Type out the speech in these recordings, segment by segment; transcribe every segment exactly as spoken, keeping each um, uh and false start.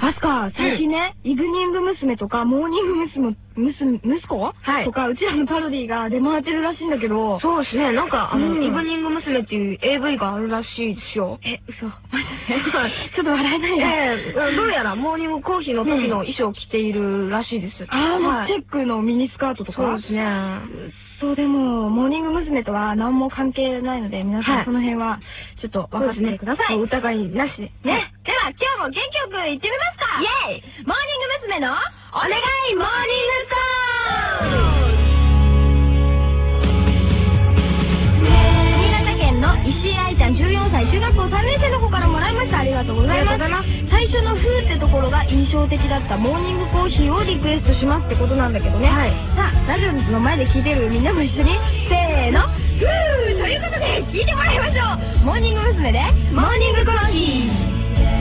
アスカ、最近ね、イブニング娘。とか、モーニング娘。娘、息子とか、うちらのパロディが出回ってるらしいんだけど。 そうですね、なんか、あの、イブニング娘。っていう エーブイ があるらしいですよ。 え、嘘。マジでちょっと笑えないな。 ええ、どうやらモーニングコーヒーの時の衣装を着ているらしいです。 ああ、もうチェックのミニスカートとか。 そうですね。 そう、でも、モーニング娘。とは何も関係ないので、皆さんその辺は、ちょっと分かってください。 お疑いなしで。 ね。では、今日も元気よく行ってみますか。イェイ！モーニング娘。の、お願いモーニングコール！新潟県の石井愛ちゃんじゅうよんさい、中学校さんねん生の子からもらいました。ありがとうございます。最初のふーってところが印象的だったモーニングコーヒーをリクエストしますってことなんだけどね。はい。さあ、ラジオの前で聞いてるみんなも一緒に、せーの、ふーということで、聞いてもらいましょう。モーニング娘。で、モーニングコーヒー。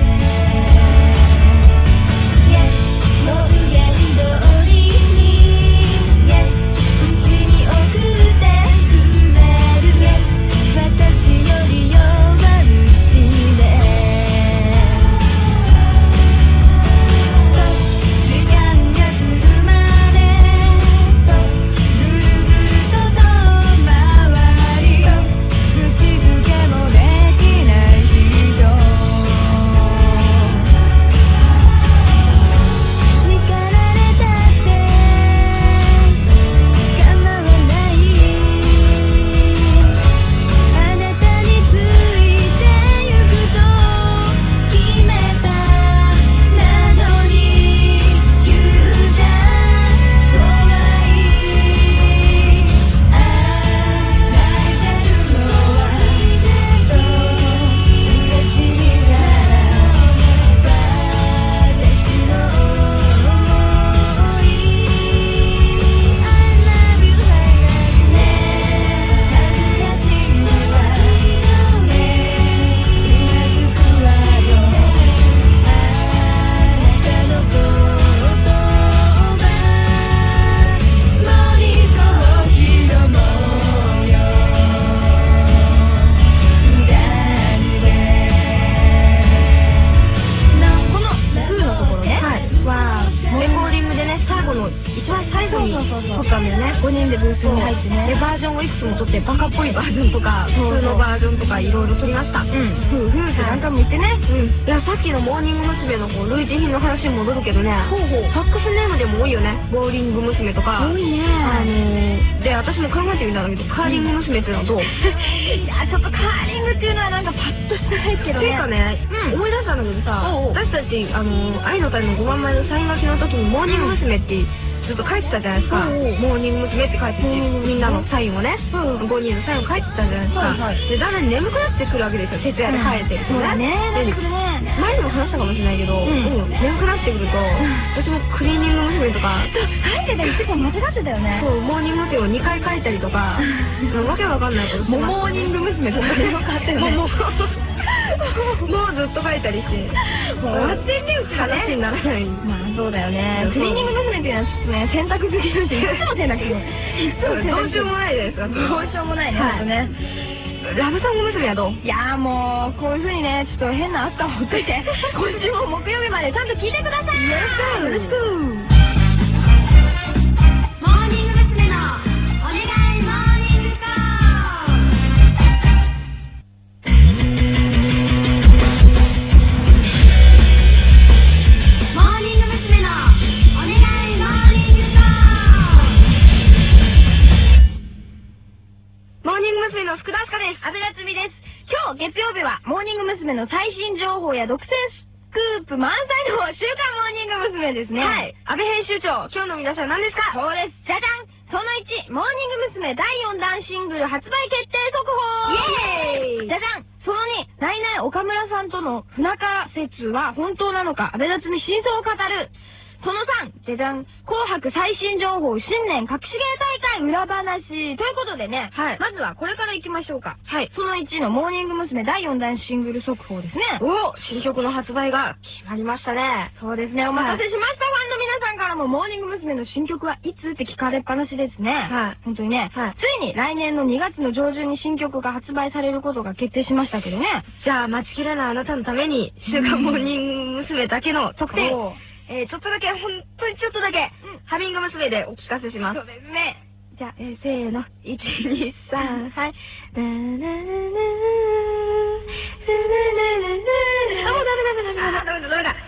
ごにんでブースに入ってね。で、バージョンをいくつも撮って、バカっぽいバージョンとか、普通のバージョンとかいろいろ撮りました。うん。ふうふうって何回も言ってね。うん。いや、さっきのモーニング娘。のこう、類似品の話に戻るけどね。ほうほう。サックスネームでも多いよね。ボーリング娘。とか。多いね。あのー、で、私も考えてみたんだけど、カーリング娘。っていうのはどう？いや、ちょっとカーリングっていうのはなんかパッとしてないけどね。ていうかね、思い出したんだけどさ、私たち、あのー、愛の会のごばんまえのサイン書きの時に、モーニング娘。ってずっと書いてたじゃないですか。モーニング娘。って書いてて、みんなのサインをね、ごにんのサインを書いてたじゃないですか。で、だんだん眠くなってくるわけですよ、徹夜で書いてるとね。前にも話したかもしれないけど、眠くなってくると、私もクリーニング娘。とか、書いてたり結構間違ってたよね。そう、モーニング娘。をにかい書いたりとか、わけわかんないことしてました。モーニング娘。とかいろいろ買ってるね。もうずっと書いたりして。もう終わってんね、うちらね。話にならない。まあそうだよね。クリーニング娘。っていうのはちょっとね、洗濯好きなんで、いつも洗濯する。いつも洗濯。どうしようもないじゃないですか。どうしようもないね、ほんとね。ラブソング娘。はどう？いやーもう、こういう風にね、ちょっと変なあったをほっといて、今週も木曜日までちゃんと聞いてください。よろしく。よろしく。モーニング娘。のお願いモーニングコール。モーニング娘。のお願いモーニングコール。モーニング娘。の福田明日香です。阿部夏美です。今日月曜日はモーニング娘。の最新情報や独占スクープ満載の週刊モーニング娘。ですね。はい。阿部編集長、今日の皆さん何ですか？そうです。じゃじゃん！そのいち、モーニング娘。だいよんだんシングル発売決定速報！イエーイ！じゃじゃん！そのに、ナイナイ岡村さんとの不仲説は本当なのか、阿部夏美真相を語る。そのさん、じゃじゃん、紅白最新情報、新年隠し芸大会裏話。ということでね、はい、まずはこれから行きましょうか。はい。そのいちのモーニング娘。だいよんだんシングル速報ですね。お、新曲の発売が決まりましたね。そうですね、お待たせしました、はい、ファンの皆さんからんもモーニング娘。の新曲はいつって聞かれっぱなしですね。 はい。 本当にね。はい。ついに来年のにがつの上旬に新曲が発売されることが決定しましたけどね。 じゃあ、待ちきれないあなたのために、週刊モーニング娘。だけの特典、えー、ちょっとだけ、本当にちょっとだけ、ハミング娘。でお聞かせします。 そうですね。じゃあ、えー、せーの。いち、に、さん、はい。ななななななななななあ、もうダメダメダメダメダメダメだ。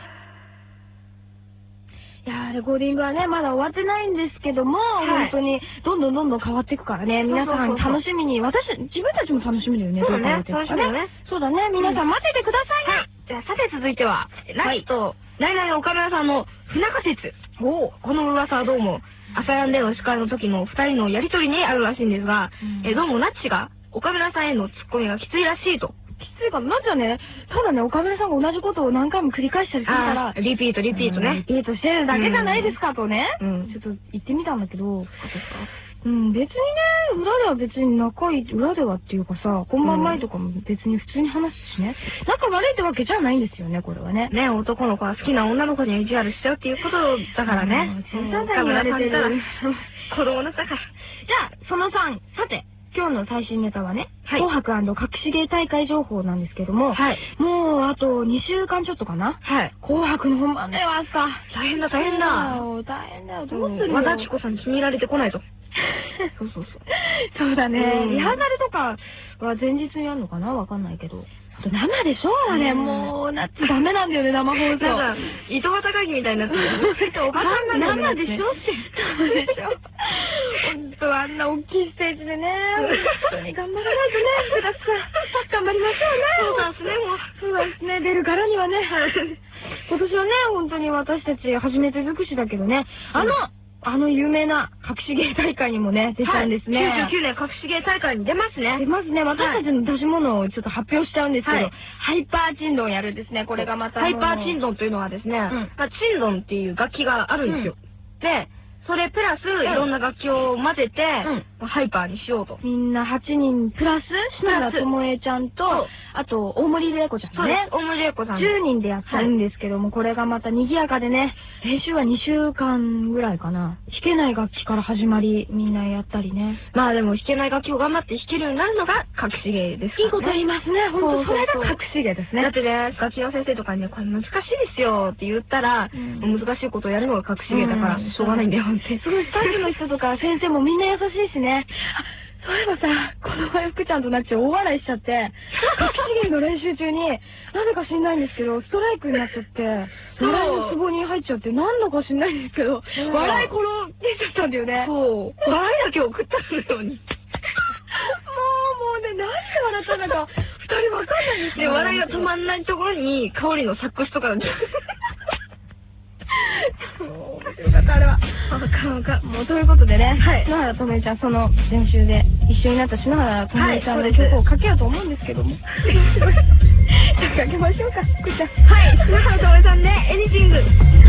いやー、レコーディングはね、まだ終わってないんですけども、本当に、どんどんどんどん変わっていくからね、皆さん楽しみに、私、自分たちも楽しみだよね、 そうだね、楽しみだよね。 そうだね、皆さん待っててくださいね。 じゃあ、さて続いては、ラスト、来来岡村さんの不仲説。おこの噂はどうも、朝やんでの司会の時の二人のやりとりにあるらしいんですが、えどうもナッチが岡村さんへのツッコミがきついらしいと。 きついか、なんじゃね、ただね、岡村さんが同じことを何回も繰り返したりするから、 リピート、リピートね。 リピートしてるだけじゃないですかとね、ちょっと言ってみたんだけど、うん、別にね、裏では別に仲いい、裏ではっていうかさ、本番前とかも別に普通に話すしね、仲悪いってわけじゃないんですよね、これはね。 ね、男の子は好きな女の子には意地悪しちゃうっていうことだからね。 岡村さんったら子供のだから。じゃあ、そのさん、さて、今日の最新ネタはね、紅白&隠し芸大会情報なんですけども、もうあとにしゅうかんちょっとかな。紅白の本番ではさ、 大変だ大変だ。 大変だよ、どうするの。 和田アキ子さんに気に入られてこないと。 そうそうそう。そうだね。リハーサルとかは前日にやるのかな、わかんないけど。生でしょあれ、もう、なっちゃダメなんだよね、生放送。 なんか、糸端会議みたいになってる。 おばさんなんだよね。生でしょって。生でしょ。本当あんな大きいステージでね、本当に頑張らないとね、プラス頑張りましょうね。 そうですね、もう。 そうですね、出るからにはね。今年はね、本当に私たち初めて尽くしだけどね、あの、あの有名な隠し芸大会にもね、出たんですね。 きゅうじゅうきゅうねん隠し芸大会に出ますね。 出ますね。私たちの出し物をちょっと発表しちゃうんですけど、ハイパーチンドンやるんですね。これがまた。 ハイパーチンドンというのはですね、チンドンっていう楽器があるんですよ。で、それプラスいろんな楽器を混ぜて、ハイパーにしようと。 みんなはちにんプラス、篠原ともえちゃんと、あと、大森玲子ちゃんね。 大森玲子さん。 じゅうにんでやったんですけども、これがまた賑やかでね、練習はにしゅうかんぐらいかな。弾けない楽器から始まり、みんなやったりね。 まあでも弾けない楽器を頑張って弾けるようになるのが隠し芸ですからね。 いいこと言いますね。ほんと、それが隠し芸ですね。 だってね、楽器の先生とかにね、これ難しいですよって言ったら、難しいことをやるのが隠し芸だから、しょうがないんだよって。 すごい、スタッフの人とか先生もみんな優しいしね。そういえばさ、この前福ちゃんとなっち大笑いしちゃって、隠し芸の練習中に、なぜか知んないんですけど、ストライクになっちゃって、笑いの壺に入っちゃって、なんだか知んないんですけど、笑い転げちゃったんだよね。 そう。笑いだけ送ったのように。もう、もうね、なんで笑ったんだか、二人わかんないんですよ。 で、笑いが止まんないところに、香りのサックスとか、 よかった、あれは。わかわか。もう、ということでね、篠原ともえちゃん、その練習で一緒になった篠原ともえちゃんの曲をかけようと思うんですけども。じゃあかけましょうか、福ちゃん。 はい、篠原ともえさんで、エニシング。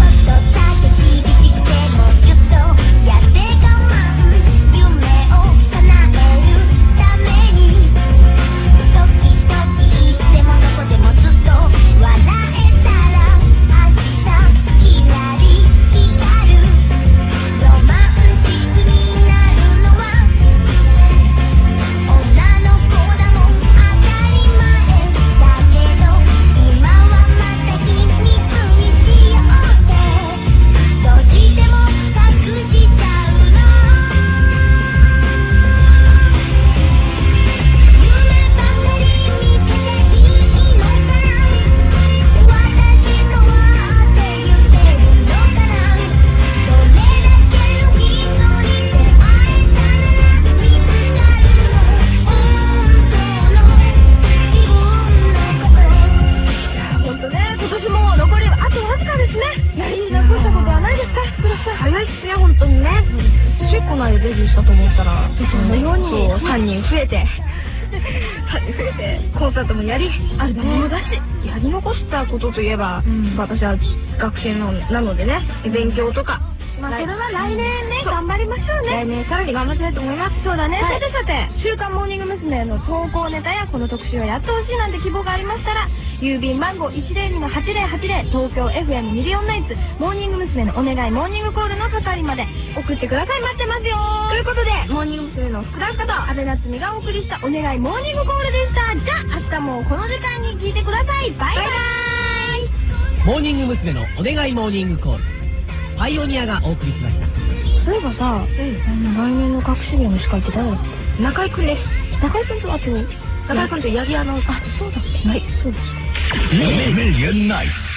デビューしたと思ったら、そのようにさんにん増えて、さんにん増えて、コンサートもやり、アルバムも出し、やり残したことといえば、私は学生なのでね、勉強とか、 まあそれは来年ね、頑張りましょうね。 来年さらに頑張りたいと思います。 そうだね。さてさて、週刊モーニング娘。の投稿ネタやこの特集をやってほしいなんて希望がありましたら、郵便番号 いちゼロにのはちゼロはちゼロ 東京 エフエム ミリオンナイツモーニング娘。のお願いモーニングコールの係まで送ってください。待ってますよ。 ということで、モーニング娘。の福田方、 安部夏美がお送りしたお願いモーニングコールでした。じゃあ明日もこの時間に聞いてください。バイバイ。 モーニング娘。のお願いモーニングコール、パイオニアがお送りしました。 そういえばさ、うん、あの来年の隠し芸の司会って誰だっけ？ 中井くんです。 中井くんとあと中井くんと八木屋の、 あ、そうだっけ？はい、そうです。 ミリオンナイツ